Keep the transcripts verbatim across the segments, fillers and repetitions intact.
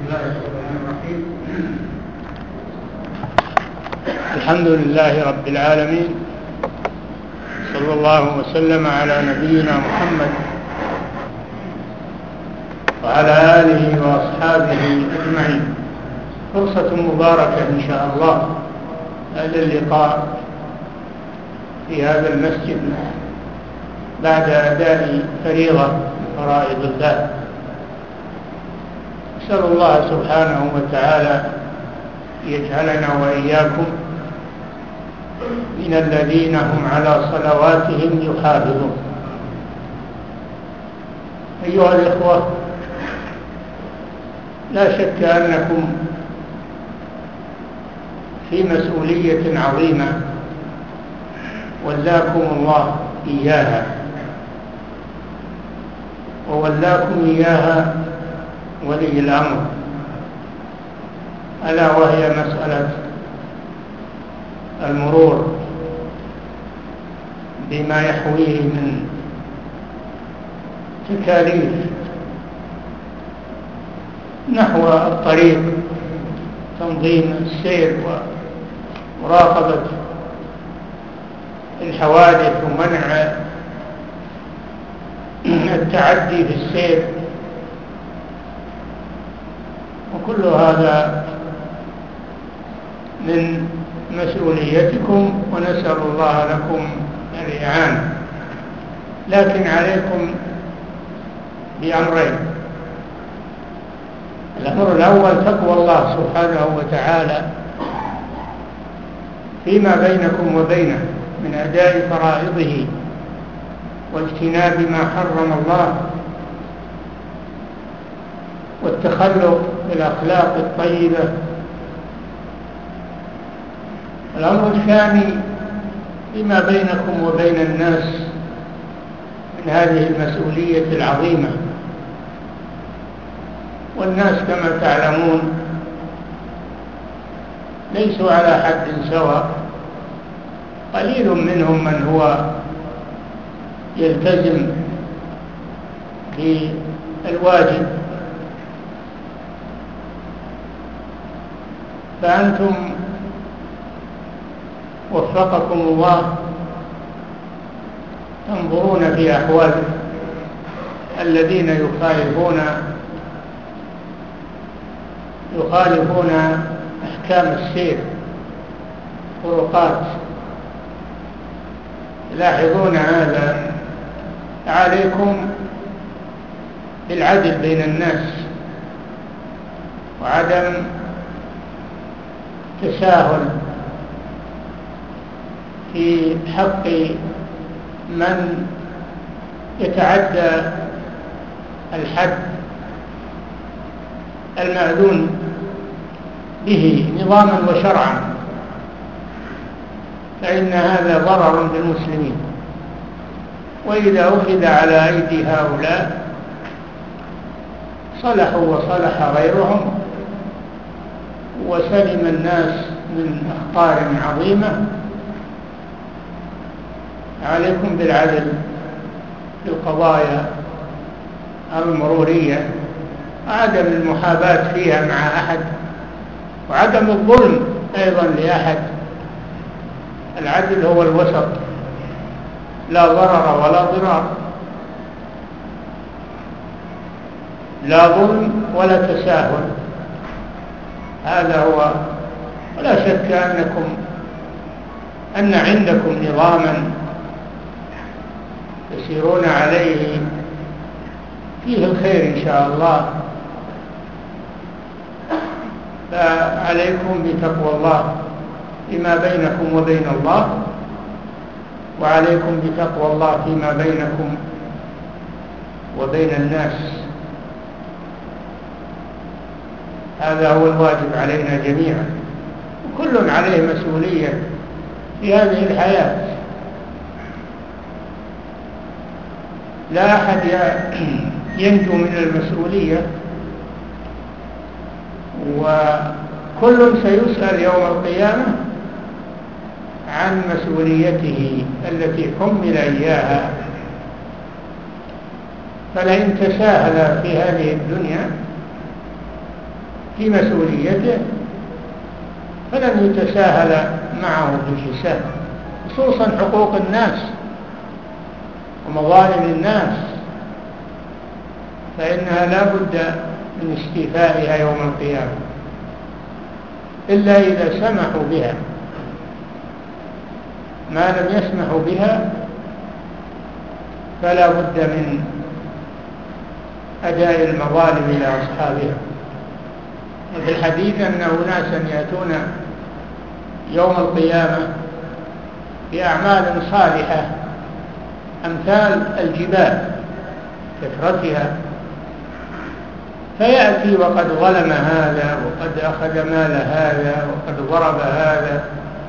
الله الرحمن الرحيم. الحمد لله رب العالمين، صلى الله وسلم على نبينا محمد وعلى آله وأصحابه أجمعين. فرصة مباركة إن شاء الله هذا اللقاء في هذا المسجد بعد أداء فريضة فرائض الله. أسأل الله سبحانه وتعالى يجعلنا وإياكم من الذين هم على صلواتهم يحافظون. أيها الإخوة، لا شك أنكم في مسؤولية عظيمة ولاكم الله إياها، وولاكم إياها ولي الأمر، ألا وهي مسألة المرور بما يحويه من تكاليف نحو الطريق، تنظيم السير ومراقبة الحوادث ومنع التعدي في السير، وكل هذا من مسؤوليتكم، ونسأل الله لكم الإعانة. لكن عليكم بأمرين: الأمر الأول تقوى الله سبحانه وتعالى فيما بينكم وبينه من أداء فرائضه واجتناب ما حرم الله والتخلق بالأخلاق الطيبة. الأمر الثاني فيما بينكم وبين الناس من هذه المسؤولية العظيمة. والناس كما تعلمون ليسوا على حد سواء، قليل منهم من هو يلتزم بالواجب، فأنتم وفقكم الله تنظرون في أحوال الذين يخالفون يخالفون أحكام السير، طرقات، تلاحظون هذا. عليكم بالعدل بين الناس وعدم تساهل في حق من يتعدى الحد المأذون به نظاما وشرعا، فإن هذا ضرر بالمسلمين. وإذا أخذ على أيدي هؤلاء صلحوا وصلح غيرهم، وسلم الناس من أخطار عظيمة. عليكم بالعدل في القضايا المرورية، عدم المحاباة فيها مع أحد، وعدم الظلم أيضا لأحد. العدل هو الوسط، لا ضرر ولا ضرار، لا ظلم ولا تساهل. هذا هو. ولا شك أنكم أن عندكم نظاما تسيرون عليه فيه الخير إن شاء الله، فعليكم بتقوى الله فيما بينكم وبين الله، وعليكم بتقوى الله فيما بينكم وبين الناس. هذا هو الواجب علينا جميعا، وكل عليه مسؤولية في هذه الحياة. لا أحد ينجو من المسؤولية، وكل سيسأل يوم القيامة عن مسؤوليته التي حمل إياها. فلئن تساهل في هذه الدنيا في مسؤوليته فلن يتساهل معه في الحساب، خصوصا حقوق الناس ومظالم الناس، فإنها لا بد من استيفائها يوم القيامة إلا إذا سمحوا بها. ما لم يسمحوا بها فلا بد من أداء المظالم إلى أصحابها. وفي الحديث أن أناسا يأتون يوم القيامة بأعمال صالحة أمثال الجبال كثرتها، فيأتي وقد ظلم هذا وقد أخذ مال هذا وقد ضرب هذا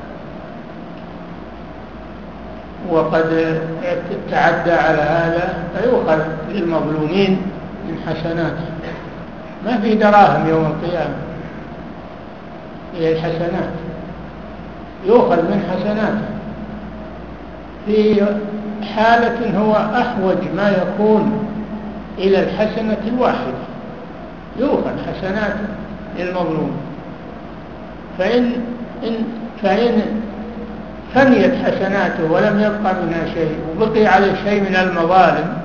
وقد تعدى على هذا، فيؤخذ للمظلومين من حسناته. ما في دراهم يوم القيامة، هي الحسنات، يؤخذ من حسناته في حالة هو أحوج ما يكون إلى الحسنة الواحدة، يؤخذ حسناته للمظلوم. فإن إن فإن فنيت حسناته ولم يبقى منها شيء وبقي عليه شيء من المظالم،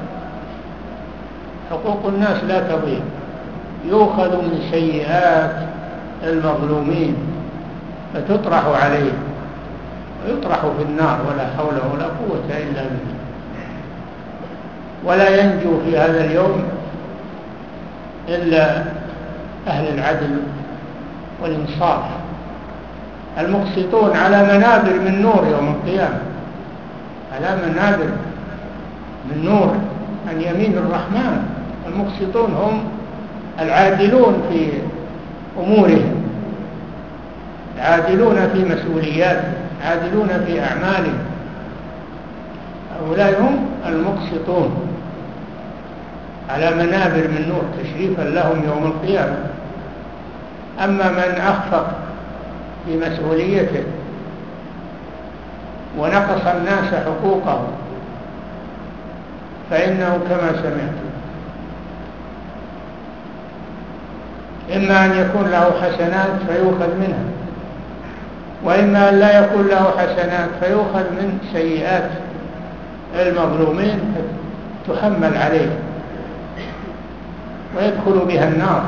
حقوق الناس لا تضيع، يؤخذ من سيئات المظلومين فتطرح عليه ويطرح في النار، ولا حول ولا قوة إلا بالله. ولا ينجو في هذا اليوم إلا أهل العدل والإنصاف المقسطون على منابر من نور يوم القيامة، على منابر من نور عن يمين الرحمن. المقسطون هم العادلون في أمورهم، العادلون في مسؤولياتهم، العادلون في أعمالهم، هؤلاء هم المقسطون على منابر من نور تشريفا لهم يوم القيامة. أما من أخفق في مسؤوليته ونقص الناس حقوقه فإنه كما سمعتم إما أن يكون له حسنات فيؤخذ منها، وإما أن لا يكون له حسنات فيؤخذ من سيئات المظلومين تحمل عليه ويدخل بها النار.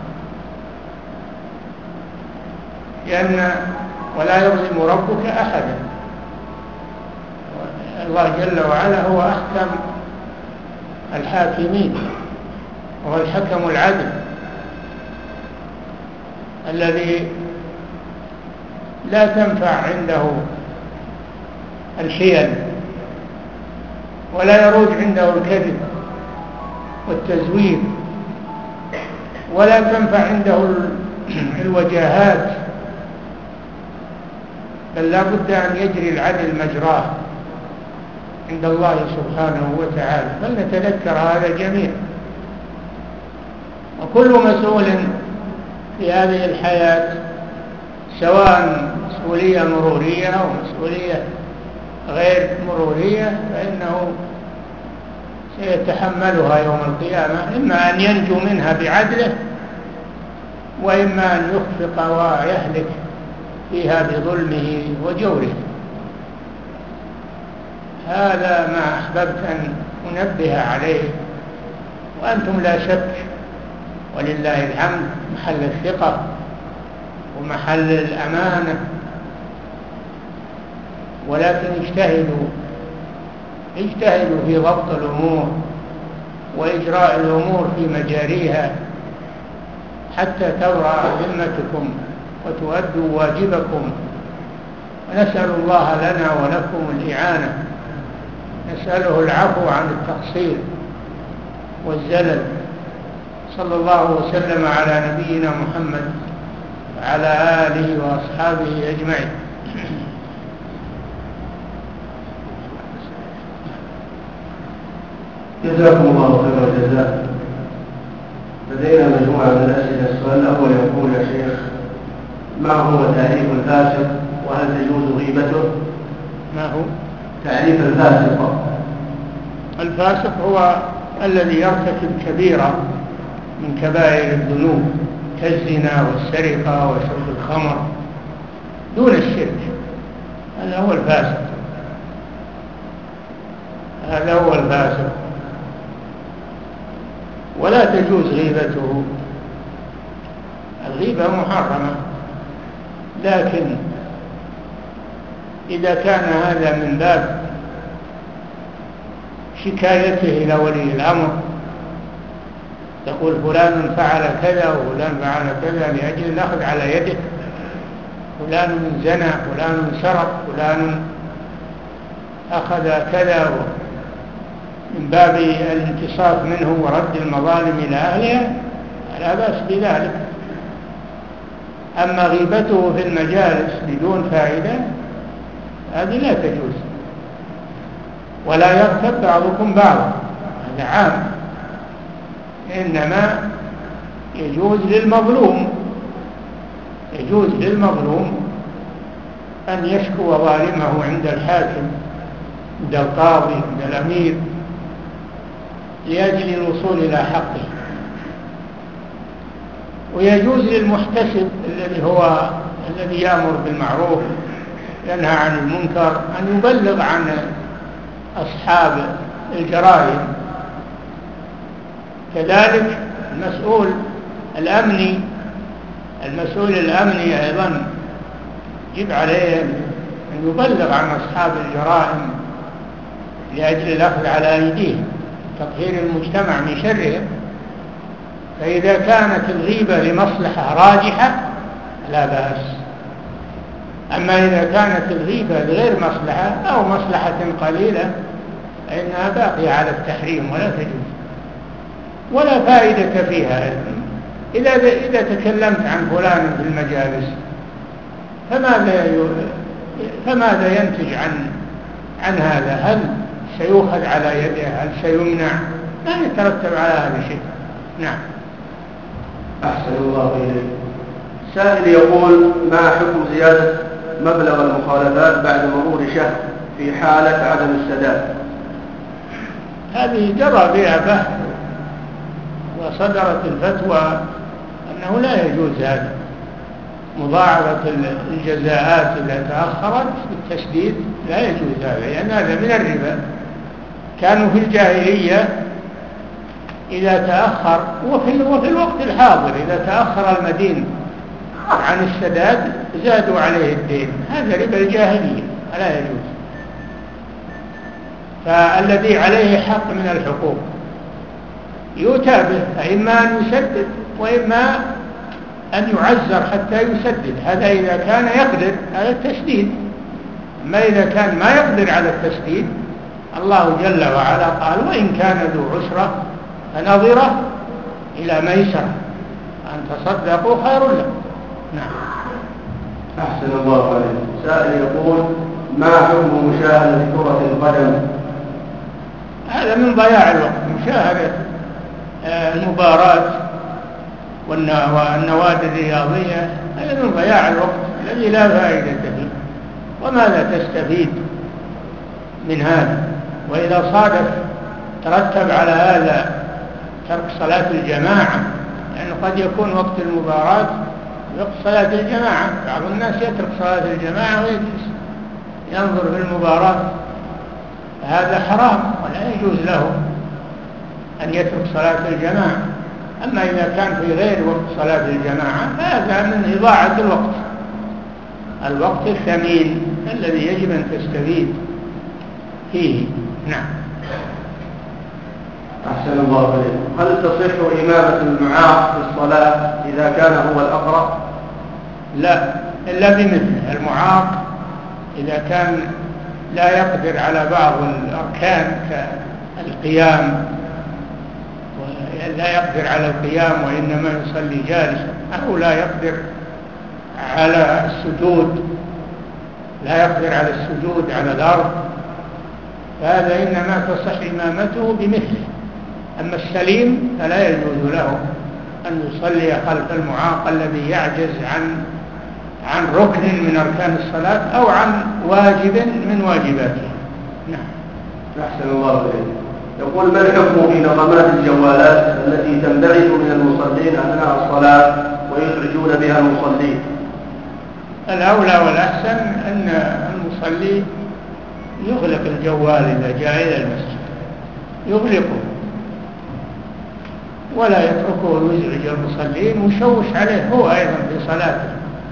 لأن ولا يظلم ربك أحدا، الله جل وعلا هو أحكم الحاكمين، وهو الحكم العدل الذي لا تنفع عنده الحيل ولا يروج عنده الكذب والتزوير، ولا تنفع عنده الوجاهات، بل لا بد أن يجري العدل مجراه عند الله سبحانه وتعالى. فلنتذكر هذا جميعا. وكل مسؤول في هذه الحياة سواء مسؤولية مرورية أو مسؤولية غير مرورية فإنه سيتحملها يوم القيامة، إما أن ينجو منها بعدله وإما أن يخفق ويهلك فيها بظلمه وجوره. هذا ما أحببت أن أنبه عليه، وأنتم لا شك ولله الحمد محل الثقة ومحل الأمانة، ولكن اجتهدوا اجتهدوا في ضبط الأمور وإجراء الأمور في مجاريها حتى تبرأ ذمتكم وتؤدوا واجبكم. ونسأل الله لنا ولكم الإعانة، نسأله العفو عن التقصير والزلل. صلى الله وسلم على نبينا محمد وعلى آله وأصحابه أجمعين. جزاكم الله خير الجزاء. لدينا مجموعة من الأسئلة. السؤال الأول يقول: يا شيخ، ما هو تعريف الفاسق وهل تجوز غيبته؟ ما هو تعريف الفاسق؟ الفاسق هو الذي يرتكب كبيرة من كبائر الذنوب كالزنا والسرقة وشرب الخمر دون الشرك، هذا هو الفاسق، هذا هو الفاسق. ولا تجوز غيبته، الغيبة محرمة، لكن إذا كان هذا من باب شكايته إلى ولي الأمر، تقول فلان فعل كذا وفلان فعل كذا لأجل الأخذ على يده، فلان زنى، فلان سرق، فلان أخذ كذا، من باب الانتصاف منه ورد المظالم إلى أهلها، لا بأس بذلك. أما غيبته في المجالس بدون فائدة هذه لا تجوز. ولا يغتب بعضكم بعضا، هذا عام، إنما يجوز للمظلوم يجوز للمظلوم أن يشكو ظالمه عند الحاكم، عند القاضي، عند الأمير، لأجل الوصول إلى حقه. ويجوز للمحتسب الذي هو الذي يأمر بالمعروف ينهى عن المنكر أن يبلغ عن أصحاب الجرائم. كذلك المسؤول الأمني المسؤول الأمني أيضا يجب عليه أن يبلغ عن أصحاب الجرائم لأجل الأخذ على أيديهم، تطهير المجتمع من شرهم. فإذا كانت الغيبة لمصلحة راجحة لا بأس، أما إذا كانت الغيبة لغير مصلحة أو مصلحة قليلة فإنها باقية على التحريم ولا تجوز، ولا فائدة فيها. إذا إذا تكلمت عن فلان في المجالس فماذا فماذا ينتج عن عن هذا؟ هل سيؤخذ على يده؟ هل سيمنع؟ لا يترتب على هذا شيء. نعم. أحسن الله إليك. سائل يقول: ما حكم زيادة مبلغ المخالفات بعد مرور شهر في حالة عدم السداد؟ هذه جرى بها بحث وصدرت الفتوى أنه لا يجوز هذا، مضاعفة الجزاءات إذا تأخرت بالتشديد لا يجوز هذا، لأن هذا من الربا. كانوا في الجاهلية إذا تأخر، وفي, وفي الوقت الحاضر إذا تأخر المدين عن السداد زادوا عليه الدين، هذا ربا الجاهلية لا يجوز. فالذي عليه حق من الحقوق يؤتى به، فإما أن يسدد وإما أن يعزر حتى يسدد، هذا إذا كان يقدر على التسديد. أما إذا كان ما يقدر على التسديد الله جل وعلا قال: وإن كان ذو عسرة فنظرة إلى ميسرة، أن تصدقوا خير لكم. نعم. أحسن الله عليك. سائل يقول: ما حكم مشاهدة كرة القدم؟ هذا من ضياع الوقت، مشاهدة المباراة والنوادي الرياضية هذا من ضياع الوقت الذي لا فائدة فيه. وماذا تستفيد من هذا؟ وإذا صادف ترتب على هذا ترك صلاة الجماعة، لأنه يعني قد يكون وقت المباراة وقت صلاة الجماعة، بعض الناس يترك صلاة الجماعة ويجلس ينظر في المباراة، هذا حرام ولا يجوز له أن يترك صلاة الجماعة. أما إذا كان في غير وقت صلاة الجماعة فهذا من إضاعة الوقت، الوقت الثمين الذي يجب أن تستفيد فيه. نعم. أحسن الله عليك. هل تصح إمامة المعاق في الصلاة إذا كان هو الأقرأ؟ لا، إلا بمثله. المعاق إذا كان لا يقدر على بعض الأركان كالقيام، لا يقدر على القيام وإنما يصلي جالسا، أو لا يقدر على السجود لا يقدر على السجود على الأرض، فهذا إنما تصح إمامته بمثله. أما السليم فلا يجوز له أن يصلي خلف المعاق الذي يعجز عن عن ركن من أركان الصلاة أو عن واجب من واجباتها. نعم. أحسن الله إليك. يقول: ما الحكم في نغمات الجوالات التي تنبعث من المصلين أثناء الصلاة على المصلين؟ الأولى والأحسن أن المصلي يغلق الجوال إذا جاء إلى المسجد، يغلقه ولا يتركه يزعج المصلين ويشوش عليه هو أيضا في صلاته،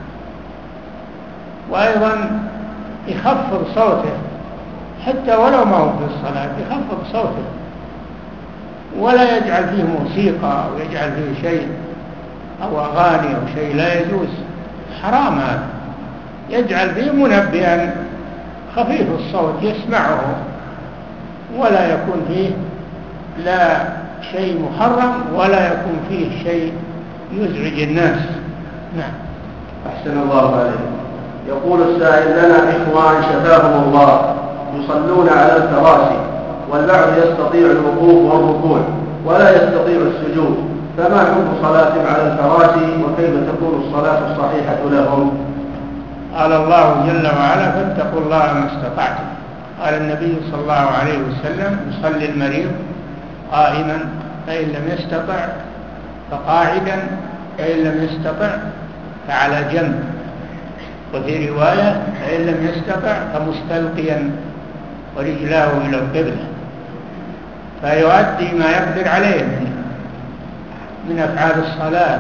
وأيضا يخفض صوته حتى ولو ما هو في الصلاة، يخفض صوته ولا يجعل فيه موسيقى أو يجعل فيه شيء أو أغاني أو شيء، لا يجوز، حرام هذا. يجعل فيه منبها خفيف الصوت يسمعه ولا يكون فيه لا شيء محرم ولا يكون فيه شيء يزعج الناس. نعم. أحسن الله عليكم. يقول السائل: لنا إخوان شفاهم الله يصلون على الفراشي، والبعض يستطيع الوقوف والركوع ولا يستطيع السجود، فما حكم صلاتهم على الفراشي وكيف تكون الصلاة الصحيحة لهم؟ قال الله جل وعلا: فاتقوا الله ما استطعتم. قال النبي صلى الله عليه وسلم: يصلي المريض قائما فإن لم يستطع فقاعدا فإن لم يستطع فعلى جنب، وفي رواية: فإن لم يستطع فمستلقيا ورجلاه إلى القبلة، فيؤدي ما يقدر عليه من أفعال الصلاة.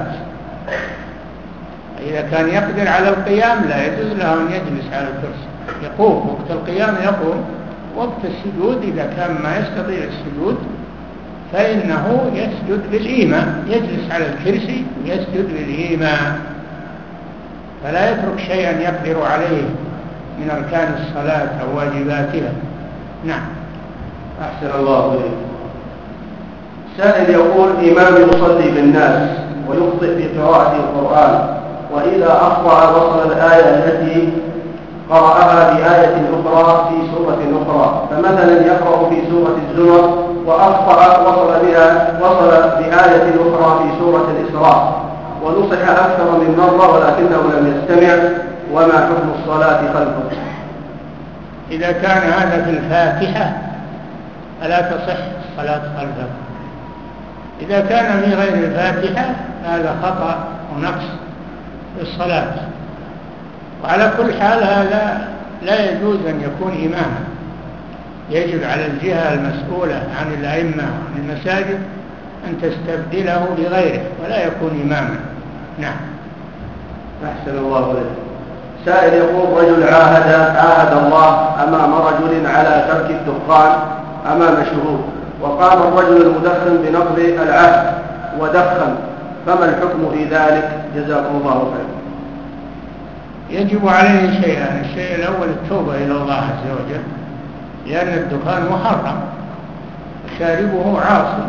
إذا كان يقدر على القيام لا يجوز له أن يجلس على الكرسي، يقوم وقت القيام يقوم، وقت السجود إذا كان ما يستطيع السجود فإنه يسجد بالإيماء، يجلس على الكرسي ويسجد بالإيماء، فلا يترك شيئا يقدر عليه من أركان الصلاة أو واجباتها. نعم. أحسن الله إليك. سائل يقول: إمام يصلي بالناس ويخطئ في قراءة القرآن، وإذا أخطأ وصل الآية التي قرأها بآية أخرى في سورة أخرى، فمثلا يقرأ في سورة الزمر وأخطأ وصل بها وصل بآية أخرى في سورة الإسراء، ونصح أكثر من مرة ولكنه لم يستمع، وما حكم الصلاة خلفه؟ إذا كان هذا في الفاتحة فلا تصح الصلاة خلفه. إذا كان في غير الفاتحة هذا خطأ ونقص في الصلاة. وعلى كل حال هذا لا يجوز أن يكون إماما، يجب على الجهة المسؤولة عن الأئمة وعن المساجد أن تستبدله بغيره ولا يكون إماما. نعم. أحسن الله إليك. سائل يقول: رجل عاهد عاهد الله أمام رجل على ترك الدخان أمام شهود، وقام الرجل المدخن بنقض العهد ودخن، فما الحكم في ذلك؟ جزاكم الله خيرا. يجب عليه شيئان: الشيء الأول التوبة إلى الله عز وجل، لأن الدخان محرم وشاربه عاصي،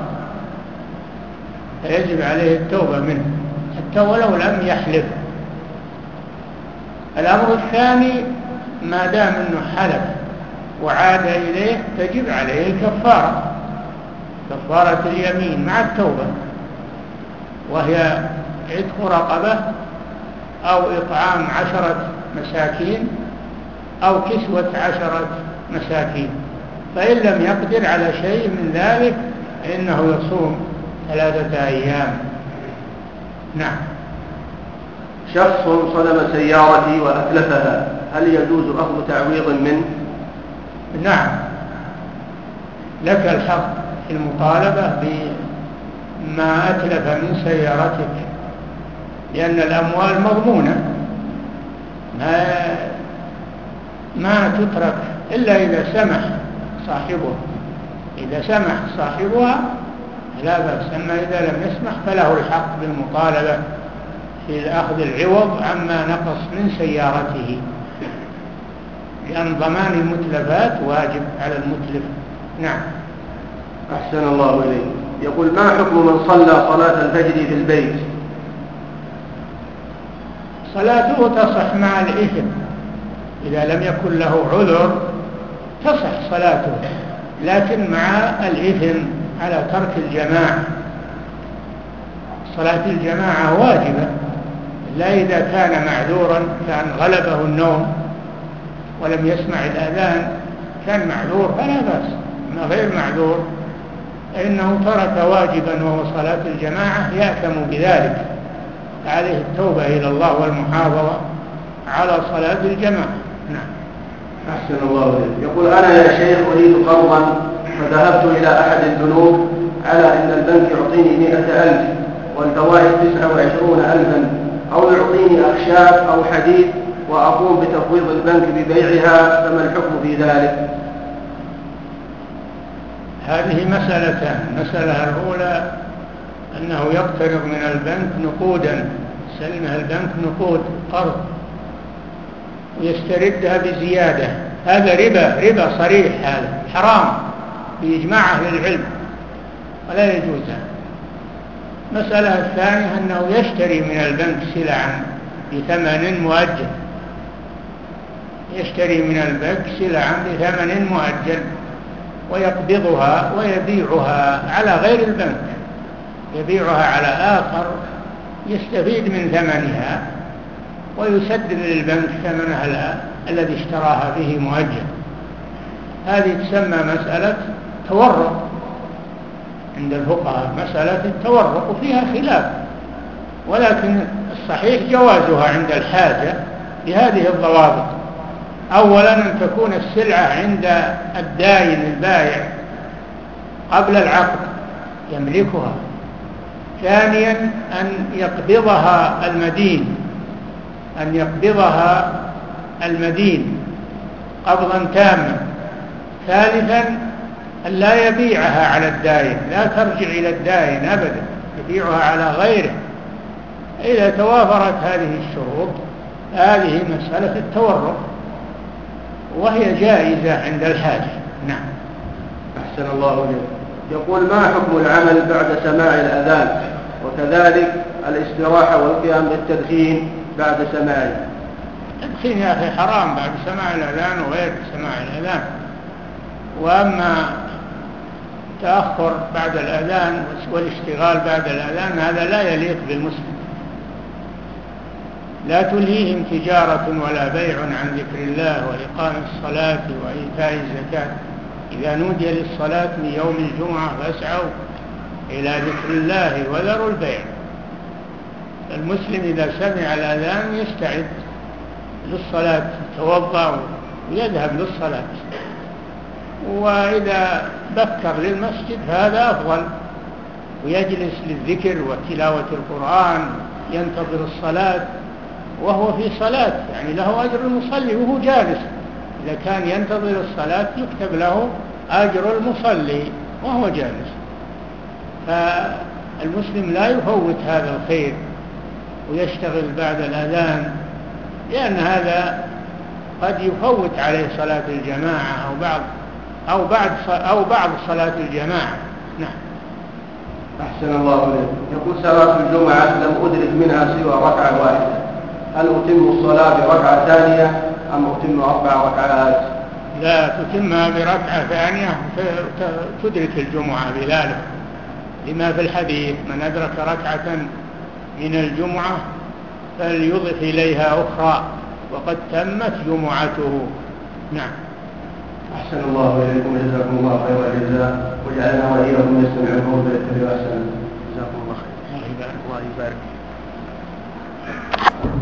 فيجب عليه التوبة منه حتى ولو لم يحلف. الأمر الثاني: ما دام أنه حلف وعاد إليه تجب عليه الكفارة، كفارة اليمين مع التوبة، وهي عتق رقبة أو إطعام عشرة مساكين أو كسوة عشرة مساكين. فإن لم يقدر على شيء من ذلك فإنه يصوم ثلاثة أيام. نعم. شخص صدم سيارتي وأتلفها، هل يجوز أخذ تعويض منه؟ نعم، لك الحق في المطالبة بما أتلف من سيارتك، لأن الأموال مضمونة، ما, ما تترك إلا إذا سمح صاحبها. إذا سمح صاحبها لا بأس، أما إذا لم يسمح فله الحق بالمطالبة في أخذ العوض عما نقص من سيارته، لأن ضمان المتلفات واجب على المتلف. نعم. أحسن الله إليك. يقول: ما حكم من صلى صلاة الفجر في البيت؟ صلاته تصح مع الإثم، إذا لم يكن له عذر تصح صلاته، لكن مع الإثم على ترك الجماعة. صلاة الجماعة واجبة، لا إذا كان معذورا، كان غلبه النوم ولم يسمع الأذان كان معذور فلا بأس، ما غير معذور فإنه ترك واجبا وهو صلاة الجماعة يأثم بذلك. عليه التوبة إلى الله والمحافظة على صلاة الجماعة. نعم. أحسن الله إليك. يقول أنا يا شيخ أريد قرضا فذهبت إلى أحد البنوك على أن البنك يعطيني مئة ألف والفوائد تسعة وعشرون ألفا، أو يعطيني أخشاب أو حديد وأقوم بتفويض البنك ببيعها، فما الحكم في ذلك؟ هذه مسألتان. المسألة الأولى أنه يقترض من البنك نقودا، سلمها البنك نقود قرض ويستردها بزيادة، هذا ربا، ربا صريح، هذا حرام بإجماع أهل العلم ولا يجوز. مسألة الثانية أنه يشتري من البنك سلعا بثمن مؤجل، يشتري من البنك سلعا بثمن مؤجل ويقبضها ويبيعها على غير البنك، يبيعها على آخر يستفيد من ثمنها ويسدد للبنك ثمنها الذي اشتراها به مؤجل. هذه تسمى مسألة تورق عند الفقهاء، مسألة التورق وفيها خلاف، ولكن الصحيح جوازها عند الحاجة بهذه الضوابط. أولا أن تكون السلعة عند الداين البائع قبل العقد يملكها. ثانيا أن يقبضها المدين، أن يقبضها المدين قبضا تاما. ثالثا أن لا يبيعها على الداين، لا ترجع إلى الداين أبدا، يبيعها على غيره. إذا توافرت هذه الشروط هذه مسألة التورق وهي جائزة عند الحاجة. نعم. أحسن الله إليك. يقول ما حكم العمل بعد سماع الأذان، وكذلك الاستراحة والقيام بالتدخين بعد سماعه؟ التدخين يا أخي حرام بعد سماع الأذان وغير سماع الأذان. وأما تأخر بعد الأذان والاشتغال بعد الأذان هذا لا يليق بالمسلم. لا تلهيهم تجارة ولا بيع عن ذكر الله وإقام الصلاة وإيتاء الزكاة. إذا نودي للصلاة من يوم الجمعة فاسعوا إلى ذكر الله وذروا البيع. المسلم إذا سمع الأذان يستعد للصلاة، يتوضأ ويذهب للصلاة، وإذا بكر للمسجد هذا أفضل، ويجلس للذكر وتلاوة القرآن ينتظر الصلاة وهو في صلاة، يعني له أجر المصلي وهو جالس. إذا كان ينتظر الصلاة يكتب له أجر المصلي وهو جالس. فالمسلم لا يفوت هذا الخير ويشتغل بعد الأذان، لأن هذا قد يفوت عليه صلاة الجماعة أو بعض أو بعد أو بعض صلاة الجماعة. نعم. أحسن الله إليك. يقول صلاة الجمعة لم أدرك منها سوى ركعة واحدة، هل أتم الصلاة بركعة ثانية أم أتم أربع ركعات؟ لا، تتمها بركعة ثانية تدرك الجمعة بذلك، لما في الحديث من أدرك ركعة من الجمعة فليضف إليها أخرى وقد تمت جمعته. نعم. أحسن الله إليكم، جزاكم الله خير الجزاء، وجعلنا وإياكم نستمع القول فيتبع أحسنه. جزاكم الله خير. الله يبارك.